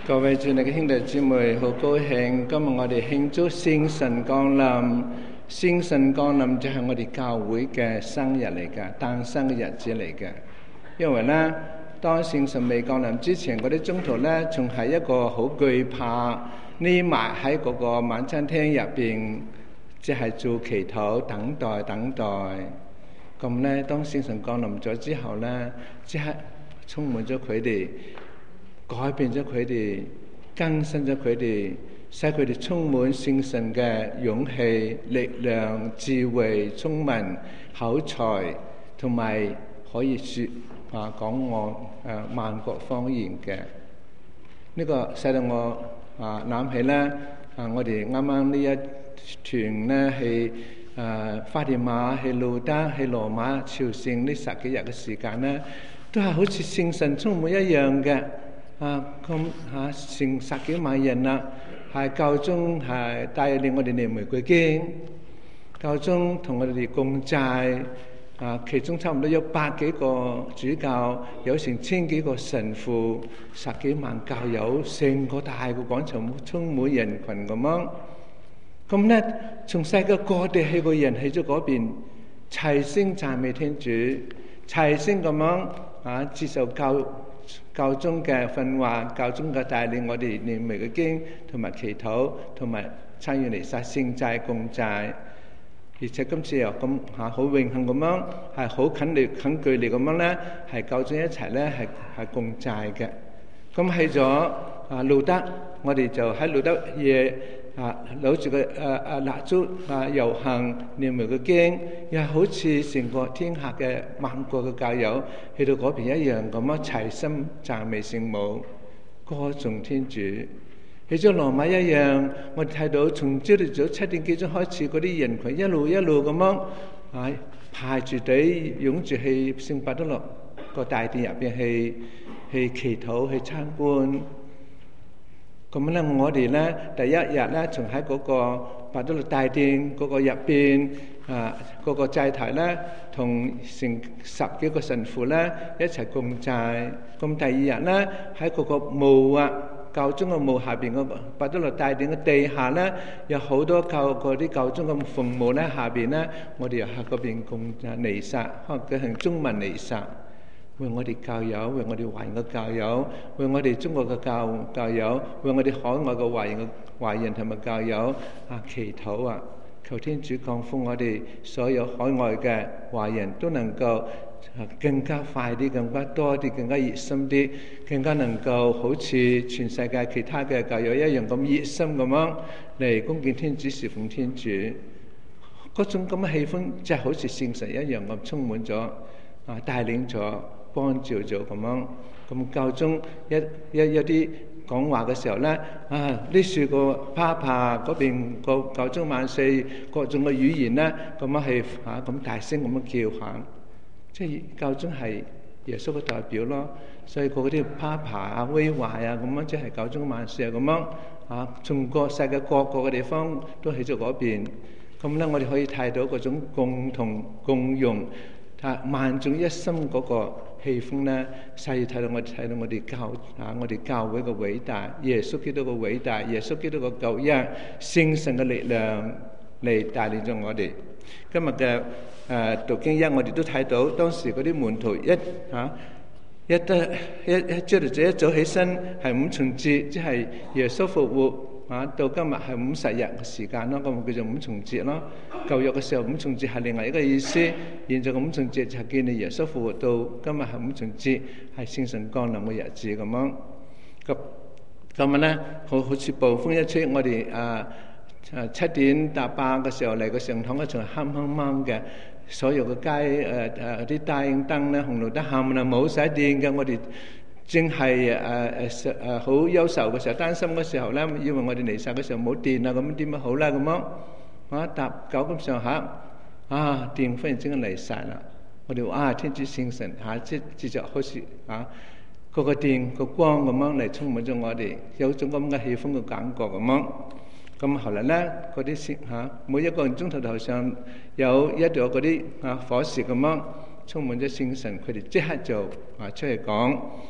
各位主內嘅兄弟姊妹，好高興今日我哋慶祝聖神降臨。聖神降臨就係我哋教會嘅生日嚟㗎，誕生嘅日子嚟嘅。因為呢，當聖神未降臨之前，嗰啲宗徒呢仲係一個好懼怕，匿埋喺嗰個晚餐廳入邊，即係做祈禱、等待。咁呢，當聖神降臨咗之後呢，即刻充滿咗佢哋。改變咗佢哋，更新咗佢哋，使佢哋充滿聖神嘅勇氣、力量、智慧、聰明、口才，同埋可以講萬國方言嘅。呢個使到我諗起咧，我哋啱啱呢一團咧係法利馬、去路德、去羅馬朝聖呢10幾日嘅時間咧，都係好似聖神充滿一樣嘅。成10幾萬人啦，係教宗係帶領我哋念玫瑰經，教宗同我哋共祭，其中差唔多有100幾個主教，有成1000幾個神父，10幾萬教友，成個大個廣場充滿人群咁樣。咁咧，從世界各地去個人去咗嗰邊，齊聲讚美天主，齊聲咁樣接受教宗嘅訓話，教宗嘅帶領，我哋念玫瑰經同埋祈禱，同埋參與彌撒、聖祭、共祭。而且今次又咁好榮幸咁樣，係好近距離咁樣咧，係教宗一齊咧係共祭嘅。咁去咗路德，我哋就喺路德夜攞住個蠟燭遊行念玫瑰經，又好似成個天下嘅萬國嘅教友去到嗰邊一樣咁樣齊心讚美聖母，歌頌天主。去咗羅馬一樣，我哋睇到從朝頭早7點幾鐘開始，嗰啲人群一路咁樣排住隊湧住去聖伯多祿個大殿入邊去祈禱、去參觀。咁咧，我哋咧第一日咧，仲喺嗰個伯多祿大殿嗰個入邊嗰個祭台咧，同成10幾個神父咧一齊共祭。咁第二日咧，喺嗰個墓教宗嘅墓下邊嗰個伯多祿大殿嘅地下咧，有好多嗰啲教宗嘅墳墓咧，下邊咧，我哋又喺嗰邊共彌撒，可能舉行中文彌撒。為我哋教友，為我哋華人嘅教友，為我哋中國嘅教友，為我哋海外嘅華人同埋教友祈禱求天主降福我哋所有海外嘅華人都能夠更加快啲、更加多啲、更加熱心啲，更加能夠好似全世界其他嘅教友一樣咁熱心咁樣嚟恭敬天主、侍奉天主。嗰種咁嘅氣氛，即係好似聖神一樣咁充滿咗帶領咗。幫照咗咁樣，咁教宗一啲講話嘅時候咧，呢樹個帕帕嗰邊個教宗萬歲，各種嘅語言咧，咁樣係咁大聲咁樣叫喊，即係教宗係耶穌嘅代表咯，所以嗰啲帕帕威華咁樣，即係教宗萬歲咁樣從世界各個嘅地方都喺咗嗰邊，咁咧我哋可以睇到嗰種共同共融。萬眾一心嗰個氣氛咧，細睇到我哋教會嘅偉大，耶穌基督嘅偉大，耶穌基督嘅救恩，聖神嘅力量嚟帶領咗我哋。今日嘅讀經一，我哋都睇到當時嗰啲門徒一朝頭早一早起身係五重節，即係耶穌復活。到今日係50日嘅時間咯，咁叫做五重節咯。舊約嘅時候五重節係另外一個意思，現在嘅五重節就係紀念耶穌復活。到今日係五重節，係聖神降臨嘅日子咁樣。咁今日咧，好似暴風一吹，我哋7點搭8嘅時候嚟個聖堂嗰場黑掹掹嘅，所有嘅街啲大燈咧、紅綠燈冚唪唥冇晒電嘅，我哋。正係好憂愁嘅時候，擔心嘅時候咧，因為我哋彌撒嘅時候冇電咁點樣好啦咁樣搭9咁上下電忽然之間嚟晒啦！我哋話天主聖神即係好似嗰個電個光咁樣嚟充滿咗我哋，有種咁嘅氣氛嘅感覺咁樣。咁後來咧，嗰啲每一個人鐘頭上有一朵嗰啲火舌咁樣充滿咗聖神，佢哋即刻就出嚟講。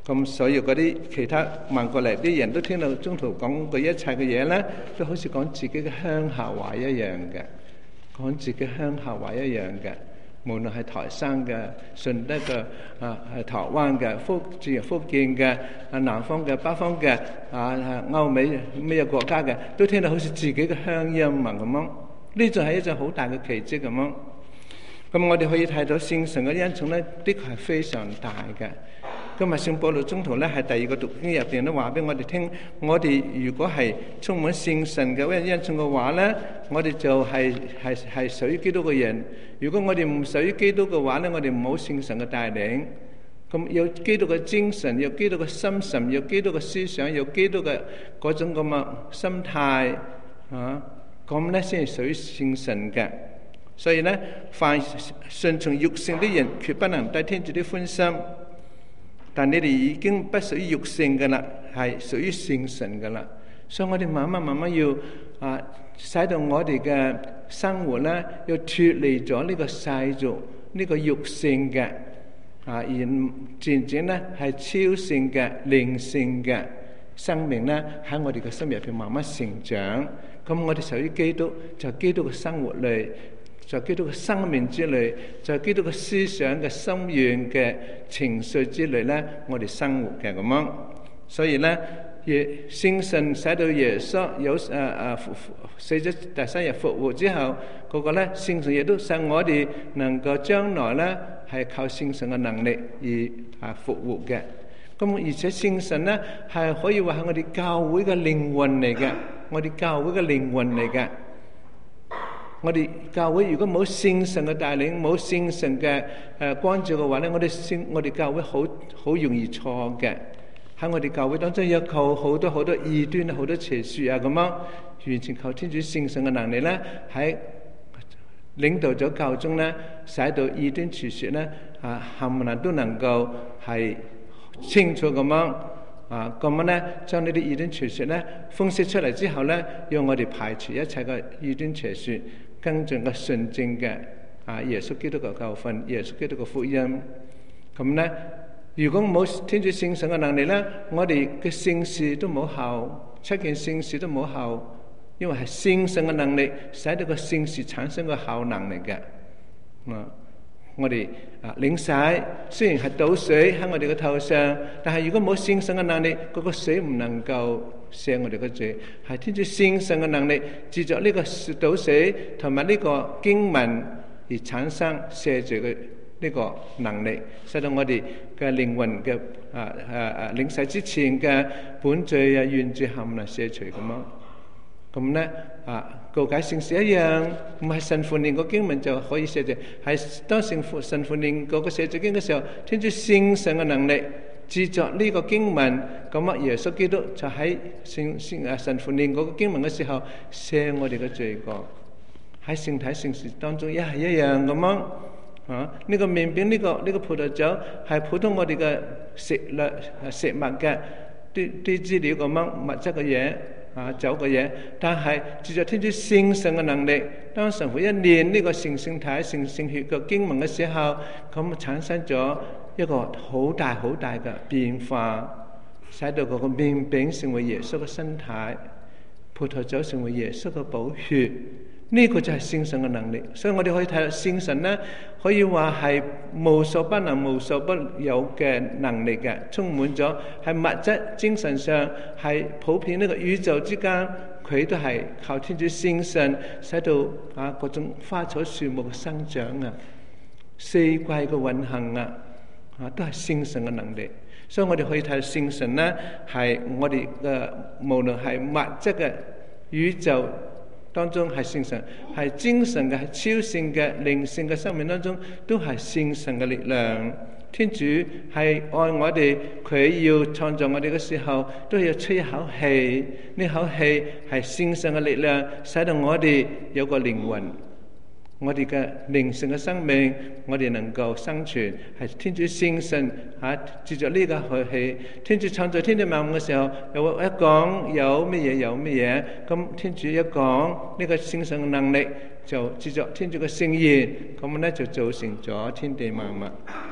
咁所有嗰啲其他問過嚟啲人都聽到宗徒講嘅一切嘅嘢咧，都好似講自己嘅鄉下話一樣嘅，講自己鄉下話一樣嘅。無論係台山嘅、順德嘅、係台灣嘅、福建嘅、南方嘅、北方嘅、歐美咩國家嘅，都聽到好似自己嘅鄉音啊咁樣。呢就係一種好大嘅奇蹟咁樣。咁我哋可以睇到聖神嘅恩寵咧，的確係非常大嘅。今日聖保祿宗徒咧，係第二個讀經入邊都話俾我哋聽，我哋如果係充滿聖神嘅恩寵嘅話咧，我哋就係屬於基督嘅人。如果我哋唔屬於基督嘅話咧，我哋冇聖神嘅帶領。咁有基督嘅精神，有基督嘅心神，有基督嘅思想，有基督嘅嗰種咁嘅心態咁咧先係屬於聖神嘅。所以咧，凡順從肉性啲人，決不能得天主的歡心。但你哋已經不屬於肉性嘅啦，係屬於聖神嘅啦。所以我哋慢慢要使到我哋嘅生活咧，要脫離咗呢個世俗呢個肉性嘅而漸漸咧係超性嘅靈性嘅生命咧，喺我哋嘅心入邊慢慢成長。咁我哋屬於基督，就基督嘅生活裏，在基督嘅生命之類，在基督嘅思想嘅心願嘅情緒之類咧，我哋生活嘅咁樣。所以咧，聖神使到耶穌有死咗第三日復活之後，嗰個咧聖神亦都使我哋能夠將來咧係靠聖神嘅能力而復活嘅。咁而且聖神咧係可以話係我哋教會嘅靈魂嚟嘅，我哋教會嘅靈魂嚟嘅。我哋教會如果冇聖神嘅帶領，冇聖神嘅關照嘅話咧，我哋教會好容易錯嘅。喺我哋教會當中有靠好多異端、好多邪說咁樣，完全靠天主聖神嘅能力咧，喺領導咗教宗咧，使到異端邪說咧冚唪唥都能夠係清楚咁樣咁樣咧，將呢啲異端邪說咧分析出嚟之後咧，讓我哋排除一切嘅異端邪說，跟進個純正嘅耶穌基督嘅教訓，耶穌基督嘅福音。咁咧，如果冇天主聖神嘅能力咧，我哋嘅聖事都冇效，7件聖事都冇效，因為係聖神嘅能力使到個聖事產生個效能嚟嘅。我哋領洗雖然係倒水喺我哋嘅頭上，但係如果冇聖神嘅能力，嗰個水唔能夠赦我哋嘅罪。係天主聖神嘅能力，藉着呢個倒水同埋呢個經文而產生赦罪嘅呢個能力，使到我哋嘅靈魂嘅領洗之前嘅本罪原罪冚唪唥赦除咁樣。咁咧告解聖事一樣，唔係神父念個經文就可以赦罪，係當神父念嗰個赦罪經嘅時候，天主聖神嘅能力藉着呢個經文，咁耶穌基督就喺神父念嗰個經文嘅時候赦我哋嘅罪過。喺聖體聖事當中一係一樣咁樣。呢個麵餅呢個葡萄酒係普通我哋嘅食物嘅啲資料咁樣物質嘅嘢。酒嘅嘢，但係藉着天主聖神嘅能力，當神父一念呢個聖體聖血嘅經文嘅時候，咁產生咗一個好大嘅變化，使到嗰個麵餅成為耶穌嘅身體，葡萄酒成為耶穌嘅寶血。呢個就係聖神嘅能力。所以我哋可以睇到聖神呢，可以話係無所不能無所不有嘅能力嘅，充滿咗喺物質精神上，係普遍呢個宇宙之間，佢都係靠天主聖神使到各種花草樹木嘅生長四季嘅運行都係聖神嘅能力。所以我哋可以睇到聖神呢，係我哋嘅無論係物質嘅宇宙當中係聖神，係精神嘅，係超性嘅靈性嘅生命當中都係聖神嘅力量。天主係愛我哋，佢要創造我哋嘅時候都要吹一口氣，呢口氣係聖神嘅力量，使到我哋有個靈魂，我哋嘅靈性嘅生命，我哋能夠生存，係天主聖神藉着呢個氣。天主創造天地萬物嘅時候，有一講有乜嘢，咁天主一講呢個聖神嘅能力，就藉着天主嘅聖言，咁咧就造成咗天地萬物。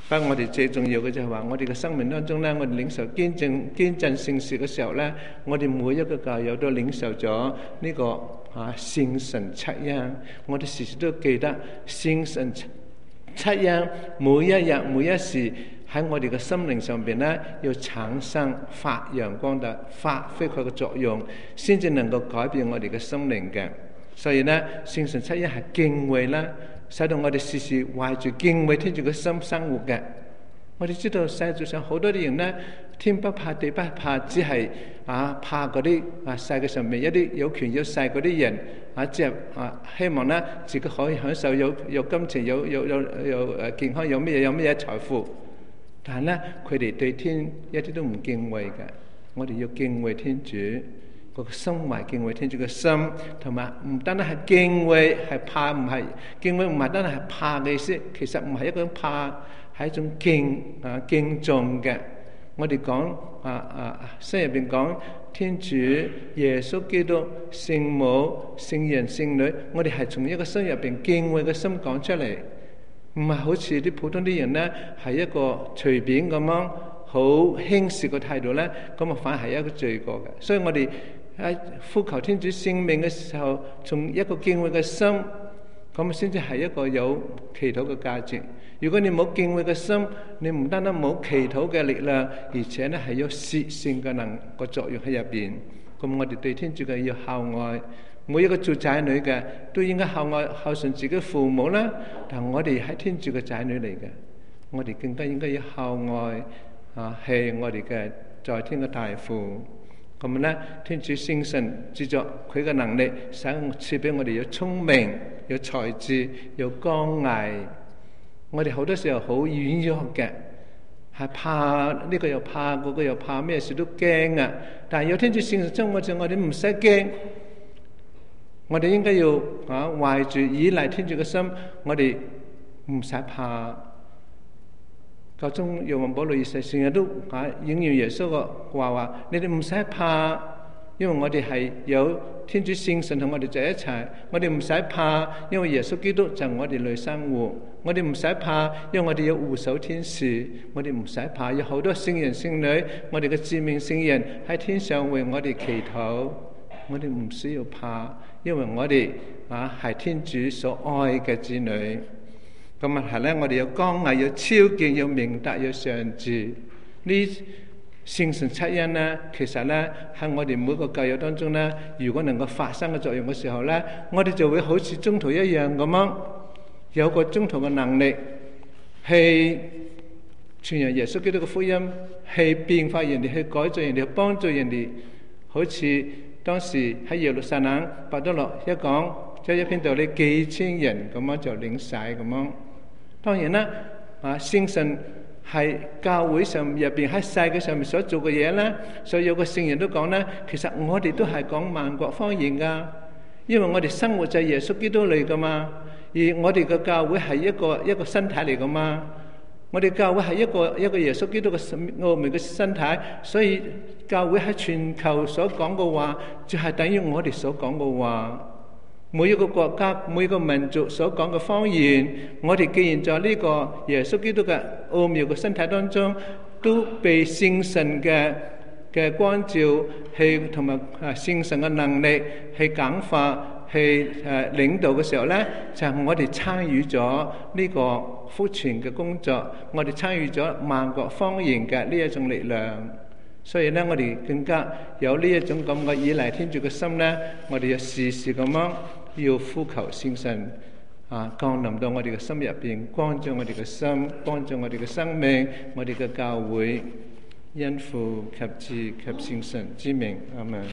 不過我哋最重要嘅就係話，我哋嘅生命當中咧，我哋領受堅振聖事嘅時候咧，我哋每一個教友都領受咗呢個聖神七恩。我哋時時都記得聖神七恩，每一日每一時喺我哋嘅心靈上邊咧，要產生發揚光大，發揮佢嘅作用，先至能夠改變我哋嘅心靈嘅。所以咧，聖神七恩係敬畏啦，使到我哋時時懷住敬畏天主嘅心生活嘅。我哋知道世界上好多啲人咧，天不怕地不怕，只係怕嗰啲世界上面一啲有權有勢嗰啲人即係希望咧自己可以享受有金錢有健康有咩嘢財富，但係咧佢哋對天一啲都唔敬畏嘅。我哋要敬畏天主，個心懷敬畏天主嘅心，同埋唔單單係敬畏，係怕，唔係敬畏，唔係單單係怕嘅意思。其實唔係一種怕，係一種敬重嘅。我哋講聖入邊講天主、耶穌基督、聖母、聖人、聖女，我哋係從一個心入邊敬畏嘅心講出嚟，唔係好似啲普通啲人咧，係一個隨便咁樣好輕視嘅態度咧，咁啊反而係一個罪過嘅。所以我哋喺呼求天主聖名嘅時候，從一個敬畏嘅心，咁先至係一個有祈禱嘅價值。如果你冇敬畏嘅心，你唔單單冇祈禱嘅力量，而且咧係有攝性嘅個作用喺入邊。咁我哋對天主嘅要孝愛，每一個做仔女嘅都應該孝順自己父母啦。但我哋係天主嘅仔女嚟嘅，我哋更加應該要孝愛係我哋嘅在天嘅大父。咁咧，天主聖神藉著佢嘅能力，賜俾我哋有聰明、有才智、有剛毅。我哋好多時候好軟弱嘅，係怕呢個又怕嗰個又怕，咩事都驚啊！但係有天主聖神將我哋唔使驚，我哋應該要懷住依賴天主嘅心，我哋唔使怕。教宗若望保祿二世成日都應驗耶穌嘅話，你哋唔使怕，因為我哋係有天主聖神同我哋在一齊。我哋唔使怕，因為耶穌基督就我哋內生活。我哋唔使怕，因為我哋有護守天使。我哋唔使怕，有好多聖人聖女，我哋嘅致命聖人喺天上為我哋祈禱。我哋唔需要怕，因為我哋係天主所愛嘅子女。咁問題咧，我哋有剛毅，有超見，有明德，有上智。呢聖神七恩咧，其實咧喺我哋每個教友當中咧，如果能夠發生嘅作用嘅時候咧，我哋就會好似宗徒一樣咁樣，有個宗徒嘅能力，去傳揚耶穌基督嘅福音，去變化人哋，去改造人哋，去幫助人哋。好似當時喺耶路撒冷，伯多祿一講，即係一篇道理，幾千人咁樣就領洗咁樣。當然啦，聖神係教會上入邊喺世界上面所做嘅嘢咧，所以有個聖人都講咧，其實我哋都係講萬國方言噶，因為我哋生活就係耶穌基督嚟噶嘛，而我哋嘅教會係一個身體嚟噶嘛，我哋教會係一個耶穌基督嘅奧妙嘅身體，所以教會喺全球所講嘅話，就係等於我哋所講嘅話。每一個國家、每一個民族所講嘅方言，我哋既然在呢個耶穌基督嘅奧妙嘅身體當中，都被聖神嘅光照，去同埋聖神嘅能力去感化、去領導嘅時候咧，就係我哋參與咗呢個福傳嘅工作，我哋參與咗萬國方言嘅呢一種力量。所以咧，我哋更加有呢一種咁嘅依賴天主嘅心咧，我哋要時時咁樣要呼求聖神降臨到我哋嘅心入邊，光照我哋嘅心，幫助我哋嘅生命，我哋嘅教會，因父及子及聖神之名，阿們。